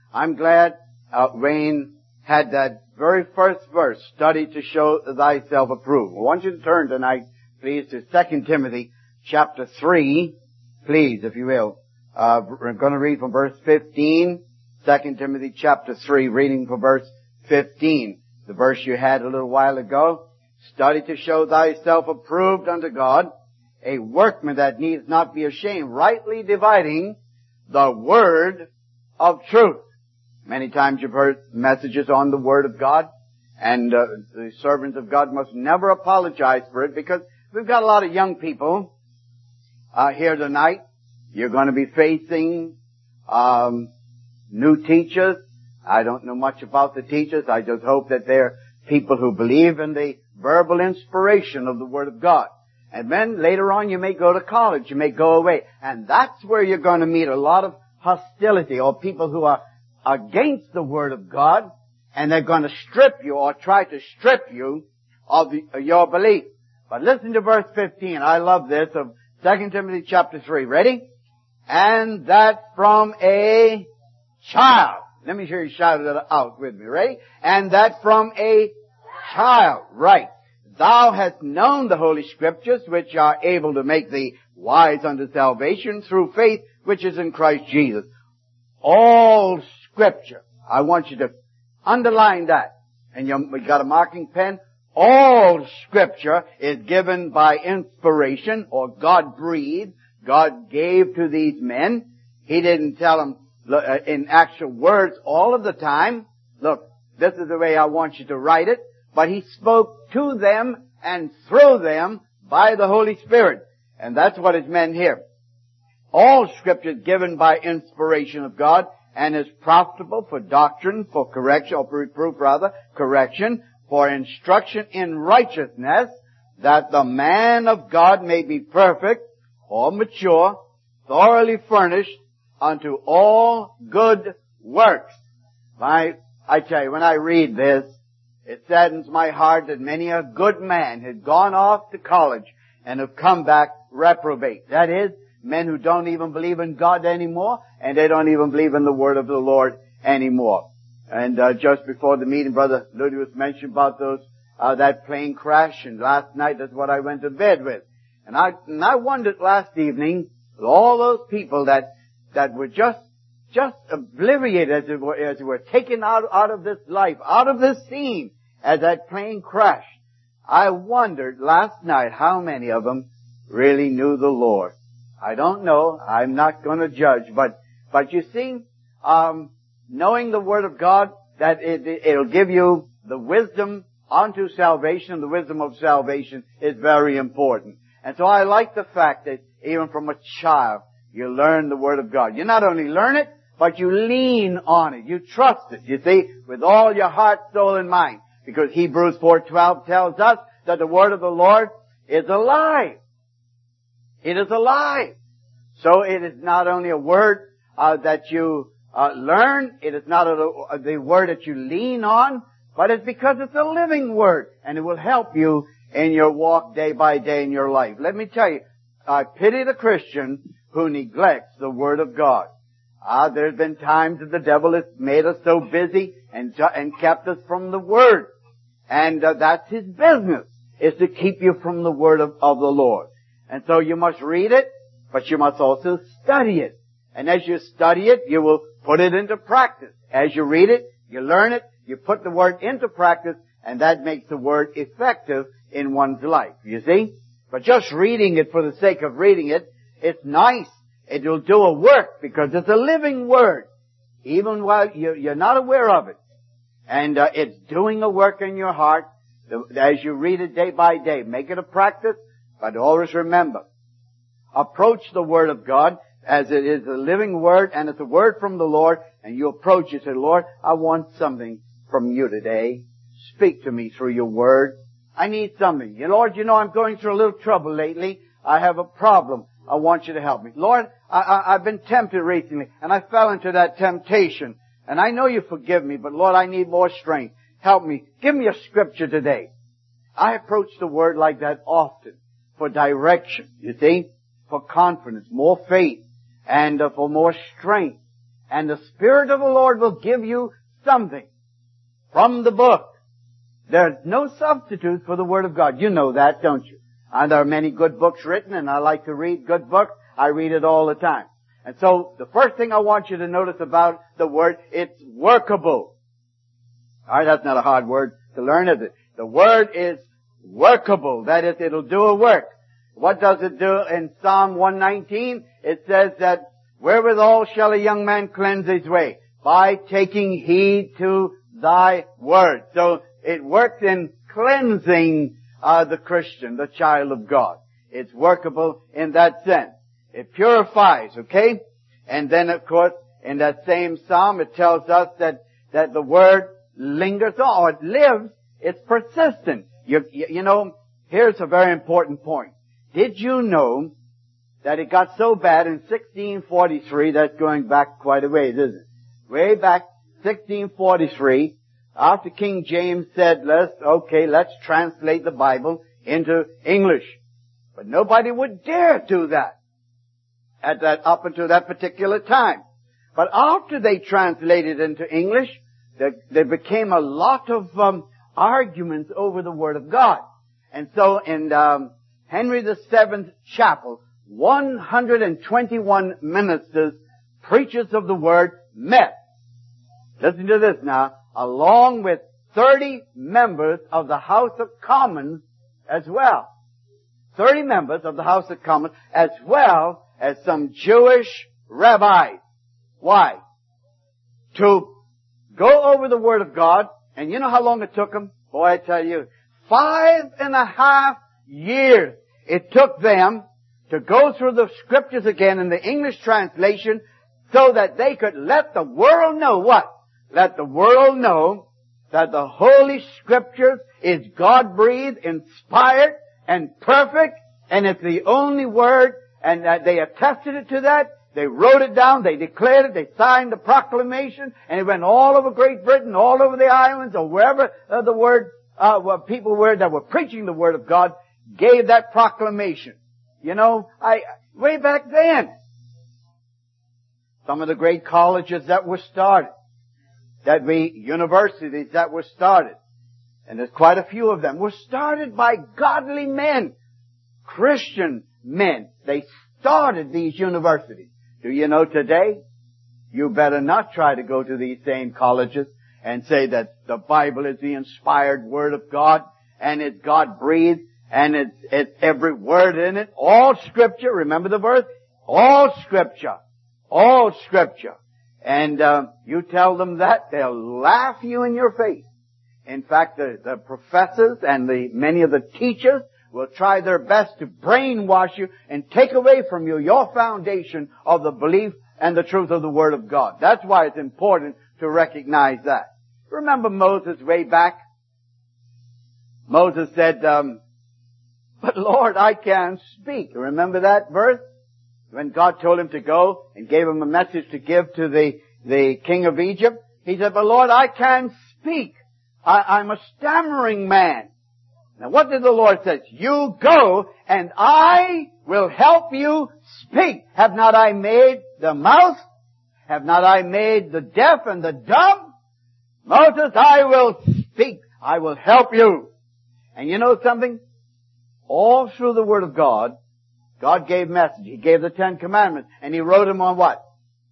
I'm glad Wayne had that very first verse, study to show thyself approved. I want you to turn tonight, please, to 2 Timothy chapter 3, please, if you will. We're going to read from verse 15, 2 Timothy chapter 3, reading from verse 15. The verse you had a little while ago. Study to show thyself approved unto God, a workman that needs not be ashamed, rightly dividing the word of truth. Many times you've heard messages on the Word of God, and the servants of God must never apologize for it, because we've got a lot of young people here tonight. You're going to be facing new teachers. I don't know much about the teachers. I just hope that they're people who believe in the verbal inspiration of the Word of God. And then later on you may go to college, you may go away, and that's where you're going to meet a lot of hostility, or people who are against the Word of God, and they're going to strip you or try to strip you of your belief. But listen to verse 15. I love this of 2 Timothy chapter 3. Ready? And that from a child. Let me hear you shout it out with me. Ready? And that from a child. Right. Thou hast known the Holy Scriptures, which are able to make thee wise unto salvation through faith which is in Christ Jesus. All Scripture. I want you to underline that. And we got a marking pen. All Scripture is given by inspiration, or God breathed. God gave to these men. He didn't tell them in actual words all of the time. Look, this is the way I want you to write it. But He spoke to them and through them by the Holy Spirit. And that's what is meant here. All Scripture is given by inspiration of God, and is profitable for doctrine, for correction, or reproof rather, correction, for instruction in righteousness, that the man of God may be perfect, or mature, thoroughly furnished unto all good works. I tell you, when I read this, it saddens my heart that many a good man had gone off to college and have come back reprobate. That is, men who don't even believe in God anymore, and they don't even believe in the Word of the Lord anymore. And just before the meeting, Brother Ludwig mentioned about that plane crash, and last night that's what I went to bed with. And I wondered last evening, all those people that were just obliterated, as it were, taken out of this life, out of this scene, as that plane crashed. I wondered last night how many of them really knew the Lord. I don't know. I'm not going to judge. But you see, knowing the Word of God, that it'll give you the wisdom unto salvation. The wisdom of salvation is very important. And so I like the fact that even from a child, you learn the Word of God. You not only learn it, but you lean on it. You trust it, you see, with all your heart, soul, and mind. Because Hebrews 4:12 tells us that the Word of the Lord is alive. It is alive. So it is not only a word that you learn, it is not the word that you lean on, but it's because it's a living word, and it will help you in your walk day by day in your life. Let me tell you, I pity the Christian who neglects the Word of God. There's been times that the devil has made us so busy and kept us from the Word. And that's his business, is to keep you from the Word of the Lord. And so you must read it, but you must also study it. And as you study it, you will put it into practice. As you read it, you learn it, you put the Word into practice, and that makes the Word effective in one's life, you see? But just reading it for the sake of reading it, it's nice. It will do a work because it's a living Word, even while you're not aware of it. And it's doing a work in your heart as you read it day by day. Make it a practice, but always remember, approach the Word of God as it is a living Word, and it's a word from the Lord, and you approach it and say, Lord, I want something from you today. Speak to me through your Word. I need something. Lord, I'm going through a little trouble lately. I have a problem. I want you to help me. Lord, I've been tempted recently, and I fell into that temptation. And I know you forgive me, but Lord, I need more strength. Help me. Give me a scripture today. I approach the Word like that often for direction, you see, for confidence, more faith, and for more strength. And the Spirit of the Lord will give you something from the book. There's no substitute for the Word of God. You know that, don't you? And there are many good books written, and I like to read good books. I read it all the time. And so, the first thing I want you to notice about the Word, it's workable. Alright, that's not a hard word to learn, is it? The Word is workable. That is, it'll do a work. What does it do in Psalm 119? It says that, wherewithal shall a young man cleanse his way? By taking heed to thy word. So, it works in cleansing the Christian, the child of God. It's workable in that sense. It purifies, okay? And then, of course, in that same psalm, it tells us that the word lingers on, or it lives, it's persistent. You know, here's a very important point. Did you know that it got so bad in 1643, that's going back quite a ways, isn't it? Way back, 1643, after King James said, let's translate the Bible into English. But nobody would dare do that up until that particular time. But after they translated into English, there became a lot of arguments over the Word of God. And so in Henry VII's chapel, 121 ministers, preachers of the Word, met. Listen to this now. Along with 30 members of the House of Commons as well. 30 members of the House of Commons as well as some Jewish rabbis. Why? To go over the Word of God, and you know how long it took them? Boy, I tell you, 5.5 years it took them to go through the Scriptures again in the English translation so that they could let the world know what? Let the world know that the Holy Scriptures is God-breathed, inspired, and perfect, and it's the only Word, and that they attested it to that. They wrote it down, they declared it, they signed the proclamation, and it went all over Great Britain, all over the islands, or wherever the Word, where people were that were preaching the Word of God, gave that proclamation. You know, way back then, some of the great colleges that were started, universities that were started, and there's quite a few of them, were started by godly men, Christian men. They started these universities. Do you know today, you better not try to go to these same colleges and say that the Bible is the inspired Word of God, and it's God-breathed, and it's every word in it, all Scripture, remember the verse? All Scripture. All Scripture. And you tell them that, they'll laugh you in your face. In fact, the professors and many of the teachers will try their best to brainwash you and take away from you your foundation of the belief and the truth of the Word of God. That's why it's important to recognize that. Remember Moses way back? Moses said, but Lord, I can't speak. Remember that verse? When God told him to go and gave him a message to give to the king of Egypt, he said, but Lord, I can't speak. I'm a stammering man. Now what did the Lord say? You go and I will help you speak. Have not I made the mouth? Have not I made the deaf and the dumb? Moses, I will speak. I will help you. And you know something? All through the Word of God, God gave message. He gave the 10 Commandments. And He wrote them on what?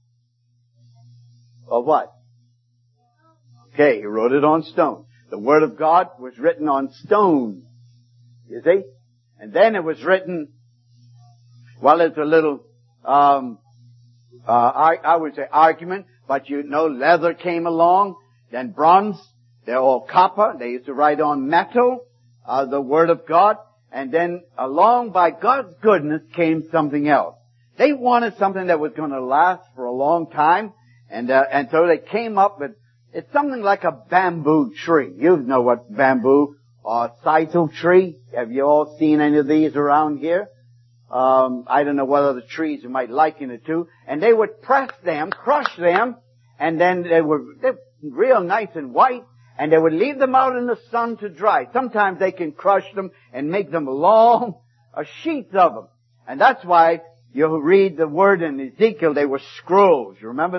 Of what? Okay, He wrote it on stone. The Word of God was written on stone. You see? And then it was written, well, it's a little, I would say argument, but you know, leather came along, then bronze, they're all copper, they used to write on metal, the Word of God, and then along by God's goodness came something else. They wanted something that was going to last for a long time, and so they came up with, it's something like a bamboo tree. You know what bamboo or sisal tree. Have you all seen any of these around here? I don't know what other trees you might liken it to. And they would press them, crush them, and then they're real nice and white, and they would leave them out in the sun to dry. Sometimes they can crush them and make them long sheets of them. And that's why you read the word in Ezekiel, they were scrolls. You remember that?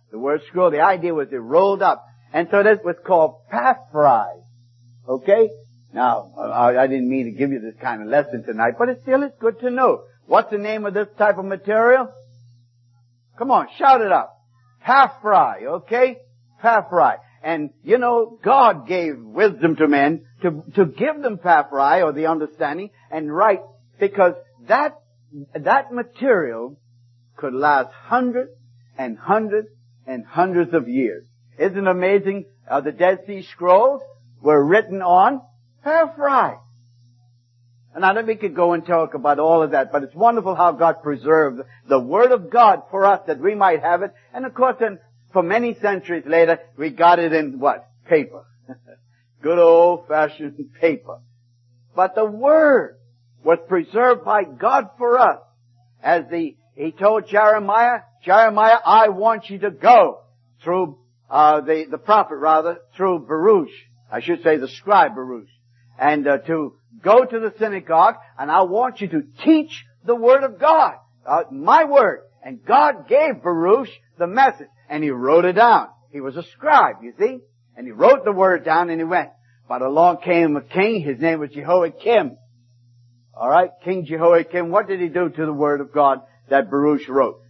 The word scroll, the idea was it rolled up. And so this was called papyri. Okay? Now, I didn't mean to give you this kind of lesson tonight, but it still is good to know. What's the name of this type of material? Come on, shout it out. Papyri, okay? Papyri. And, you know, God gave wisdom to men to give them papyri, or the understanding, and write, because that material could last hundreds and hundreds and hundreds of years. Isn't it amazing? The Dead Sea Scrolls were written on papyri. And now we could go and talk about all of that, but it's wonderful how God preserved the Word of God for us that we might have it. And of course, then, for many centuries later, we got it in what? Paper. Good old-fashioned paper. But the Word was preserved by God for us. As He told Jeremiah, I want you to go through, the prophet rather, through Baruch. I should say the scribe Baruch. And, to go to the synagogue, and I want you to teach the Word of God. My Word. And God gave Baruch the message. And he wrote it down. He was a scribe, you see. And he wrote the Word down and he went. But along came a king. His name was Jehoiakim. Alright, King Jehoiakim, what did he do to the Word of God that Baruch wrote?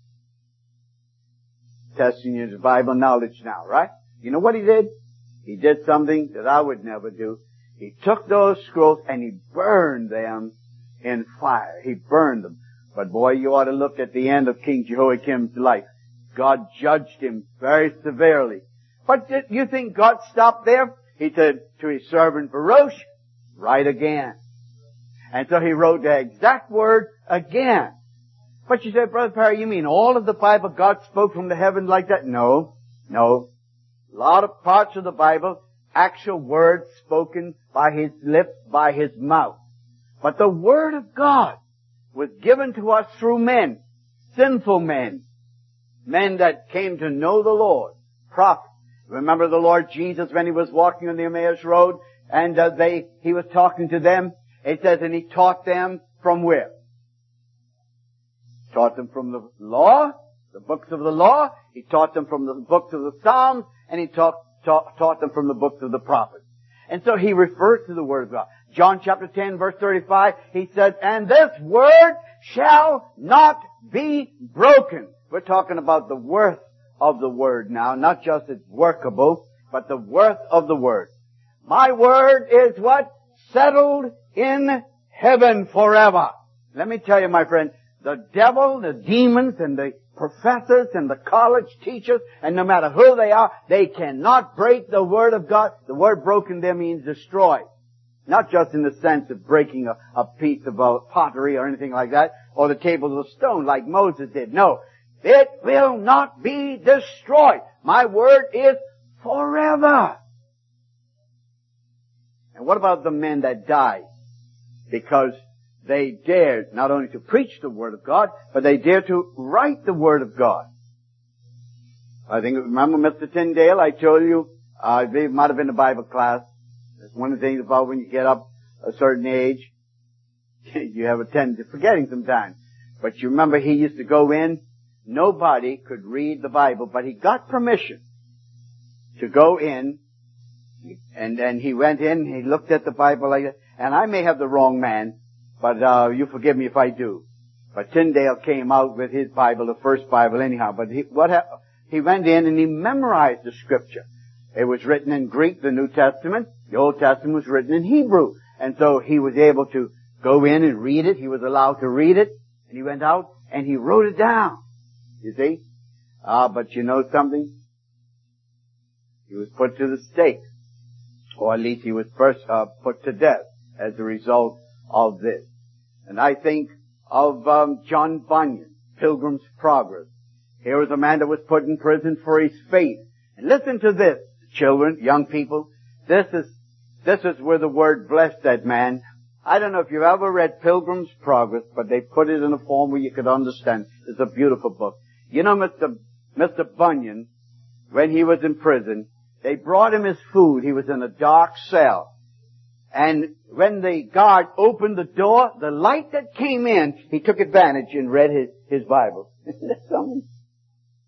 Testing his Bible knowledge now, right? You know what he did? He did something that I would never do. He took those scrolls and he burned them in fire. He burned them. But boy, you ought to look at the end of King Jehoiakim's life. God judged him very severely. But did you think God stopped there? He said to his servant Baruch, write again. And so he wrote the exact word again. But you said, Brother Perry, you mean all of the Bible God spoke from the heavens like that? No. A lot of parts of the Bible, actual words spoken by his lips, by his mouth. But the Word of God was given to us through men, sinful men, men that came to know the Lord, prophets. Remember the Lord Jesus when he was walking on the Emmaus Road, and he was talking to them. It says, and he taught them from where? Taught them from the law, the books of the law. He taught them from the books of the Psalms, and he taught them from the books of the prophets. And so he refers to the Word of God. John chapter 10 verse 35, he says, and this Word shall not be broken. We're talking about the worth of the Word now, not just it's workable, but the worth of the Word. My Word is what? Settled in heaven forever. Let me tell you, my friend, the devil, the demons, and the professors, and the college teachers, and no matter who they are, they cannot break the Word of God. The word broken there means destroyed. Not just in the sense of breaking a piece of pottery or anything like that, or the tables of stone like Moses did. No. It will not be destroyed. My Word is forever. And what about the men that died? Because they dared not only to preach the Word of God, but they dared to write the Word of God. I think, remember Mr. Tyndale, I told you, I believe it might have been a Bible class. That's one of the things about when you get up a certain age, you have a tendency of forgetting sometimes. But you remember he used to go in, nobody could read the Bible, but he got permission to go in, and then he went in, he looked at the Bible like that, and I may have the wrong man, but you forgive me if I do. But Tyndale came out with his Bible, the first Bible anyhow, but he went in and he memorized the Scripture. It was written in Greek, the New Testament. The Old Testament was written in Hebrew. And so he was able to go in and read it. He was allowed to read it. And he went out and he wrote it down. You see? But you know something? He was put to the stake. Or at least he was first put to death as a result of this. And I think of John Bunyan, Pilgrim's Progress. Here was a man that was put in prison for his faith. And listen to this, children, young people. This is where the word blessed that man. I don't know if you've ever read Pilgrim's Progress, but they put it in a form where you could understand. It's a beautiful book. You know, Mr. Bunyan, when he was in prison, they brought him his food. He was in a dark cell. And when the guard opened the door, the light that came in, he took advantage and read his Bible. Isn't that something?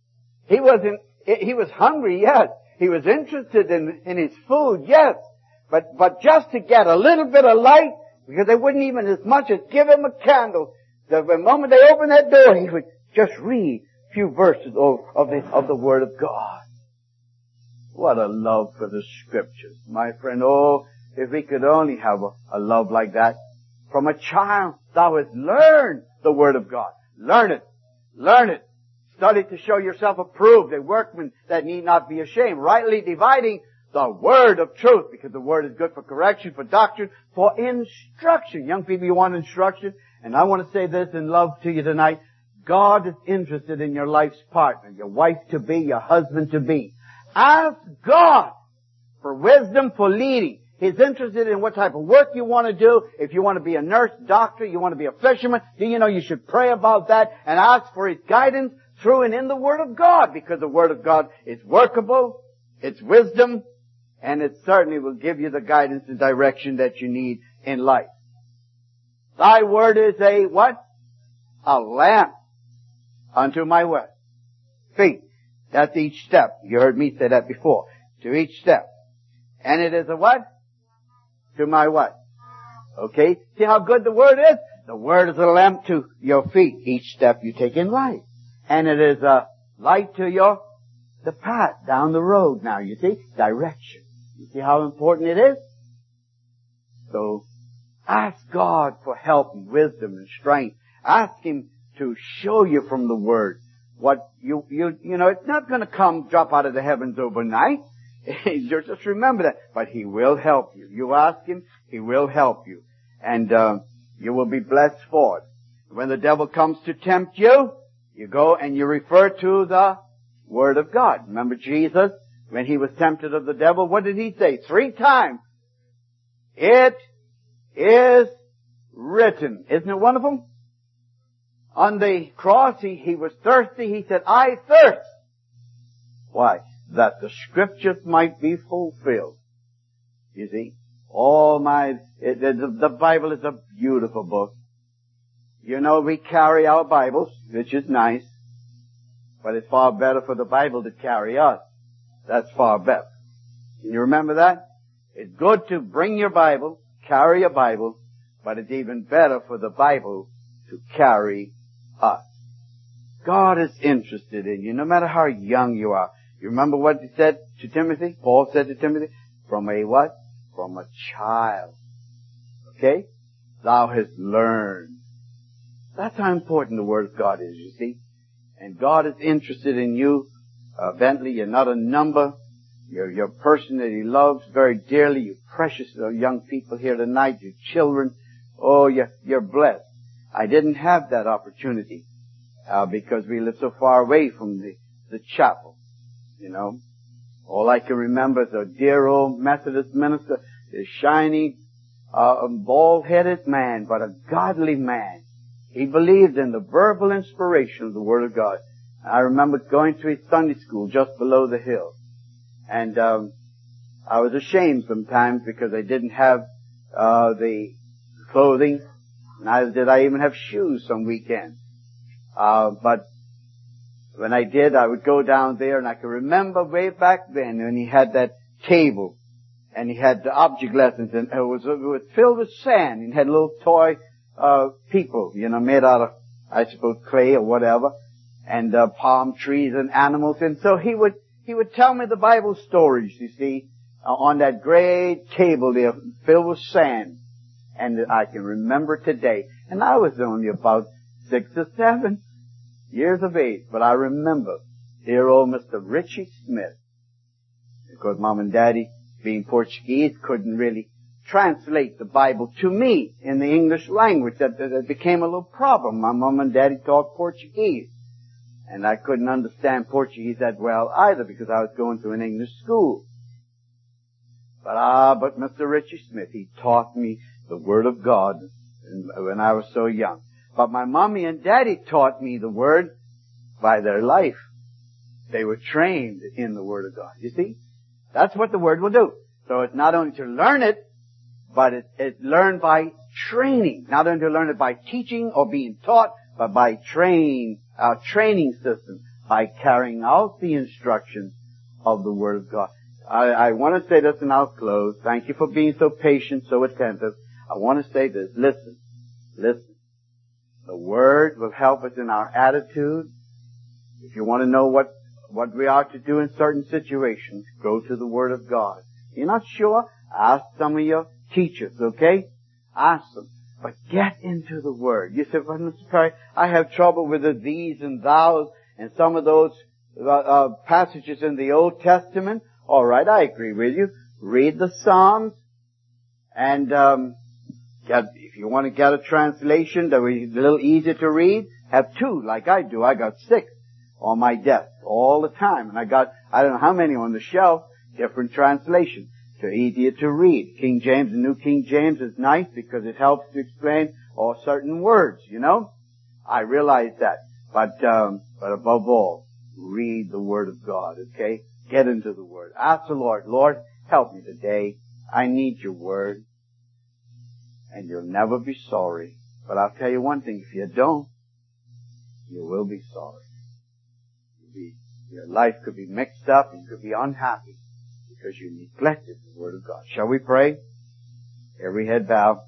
He was hungry, yes. He was interested in his food, yes. But just to get a little bit of light, because they wouldn't even as much as give him a candle, the moment they opened that door, he would just read a few verses of the Word of God. What a love for the Scriptures, my friend. Oh, if we could only have a love like that. From a child, thou hast learned the Word of God. Learn it. Learn it. Study to show yourself approved, a workman that need not be ashamed, rightly dividing the word of truth, because the word is good for correction, for doctrine, for instruction. Young people, you want instruction? And I want to say this in love to you tonight. God is interested in your life's partner, your wife-to-be, your husband-to-be. Ask God for wisdom for leading. He's interested in what type of work you want to do. If you want to be a nurse, doctor, you want to be a fisherman, do you know you should pray about that and ask for His guidance through and in the Word of God, because the Word of God is workable, it's wisdom, and it certainly will give you the guidance and direction that you need in life. Thy Word is a what? A lamp unto my what? Feet. That's each step. You heard me say that before. To each step. And it is a what? To my what? Okay. See how good the Word is? The Word is a lamp to your feet. Each step you take in life. And it is a light to the path down the road now, you see? Direction. You see how important it is? So, ask God for help and wisdom and strength. Ask Him to show you from the Word what you know, it's not going to drop out of the heavens overnight. Just remember that. But He will help you. You ask Him, He will help you. And, you will be blessed for it. When the devil comes to tempt you, you go and you refer to the Word of God. Remember Jesus, when He was tempted of the devil, what did He say? 3 times. It is written. Isn't it wonderful? On the cross, He was thirsty. He said, I thirst. Why? That the Scriptures might be fulfilled. You see? The Bible is a beautiful book. You know, we carry our Bibles, which is nice, but it's far better for the Bible to carry us. That's far better. Can you remember that? It's good to bring your Bible, carry a Bible, but it's even better for the Bible to carry us. God is interested in you, no matter how young you are. You remember what He said to Timothy? Paul said to Timothy, from a what? From a child. Okay? Thou hast learned. That's how important the Word of God is, you see. And God is interested in you. Bentley, you're not a number. You're a person that He loves very dearly. You precious young people here tonight, you children. Oh, you're blessed. I didn't have that opportunity, because we live so far away from the chapel, you know. All I can remember is a dear old Methodist minister, a shiny, bald-headed man, but a godly man. He believed in the verbal inspiration of the Word of God. I remember going to his Sunday school just below the hill. And I was ashamed sometimes because I didn't have the clothing. Neither did I even have shoes some weekends. But when I did, I would go down there, and I can remember way back then when he had that table and he had the object lessons, and it was filled with sand, and had little toy people, you know, made out of, I suppose, clay or whatever, and palm trees and animals. And so he would tell me the Bible stories, you see, on that great table there filled with sand. And I can remember today, and I was only about 6 or 7 years of age, but I remember dear old Mr. Richie Smith, because Mom and Daddy, being Portuguese, couldn't really translate the Bible to me in the English language. That became a little problem. My Mom and Daddy taught Portuguese, and I couldn't understand Portuguese that well either, because I was going to an English school. But Mr. Richie Smith, he taught me the Word of God when I was so young. But my Mommy and Daddy taught me the Word by their life. They were trained in the Word of God. You see? That's what the Word will do. So it's not only to learn it, but it's learned by training. Not only to learn it by teaching or being taught, but by our training system by carrying out the instructions of the Word of God. I want to say this and I'll close. Thank you for being so patient, so attentive. I want to say this. Listen. The Word will help us in our attitude. If you want to know what we are to do in certain situations, go to the Word of God. You're not sure? Ask some of your teachers, okay? Ask them. But get into the Word. You say, well, Mr. Perry, I have trouble with the these and thous and some of those passages in the Old Testament. All right, I agree with you. Read the Psalms and if you want to get a translation that is a little easier to read, have two like I do. I got 6 on my desk all the time. And I don't know how many on the shelf, different translations. They're easier to read. King James, the New King James is nice because it helps to explain all certain words, you know. I realize that. But above all, read the Word of God, okay? Get into the Word. Ask the Lord, Lord, help me today. I need your Word. And you'll never be sorry. But I'll tell you one thing, if you don't, you will be sorry. Your life could be mixed up and you could be unhappy because you neglected the Word of God. Shall we pray? Every head bowed.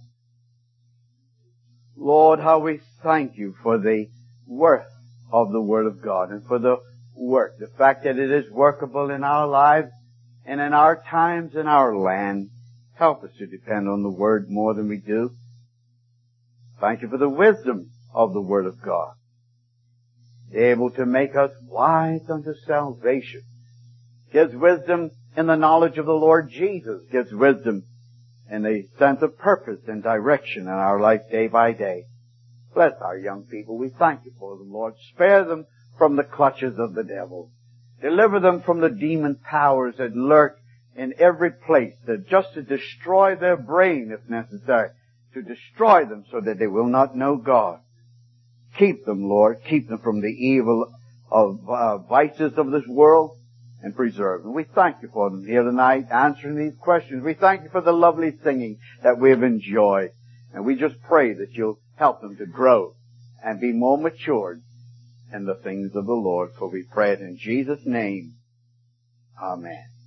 Lord, how we thank you for the worth of the Word of God and for the work, the fact that it is workable in our lives and in our times in our land. Help us to depend on the Word more than we do. Thank you for the wisdom of the Word of God, able to make us wise unto salvation. Gives wisdom in the knowledge of the Lord Jesus. Gives wisdom in the sense of purpose and direction in our life day by day. Bless our young people. We thank you for them, Lord. Spare them from the clutches of the devil. Deliver them from the demon powers that lurk in every place, that just to destroy their brain if necessary, to destroy them so that they will not know God. Keep them, Lord. Keep them from the evil of vices of this world and preserve them. We thank you for them here tonight, answering these questions. We thank you for the lovely singing that we have enjoyed. And we just pray that you'll help them to grow and be more matured in the things of the Lord. For we pray it in Jesus' name. Amen.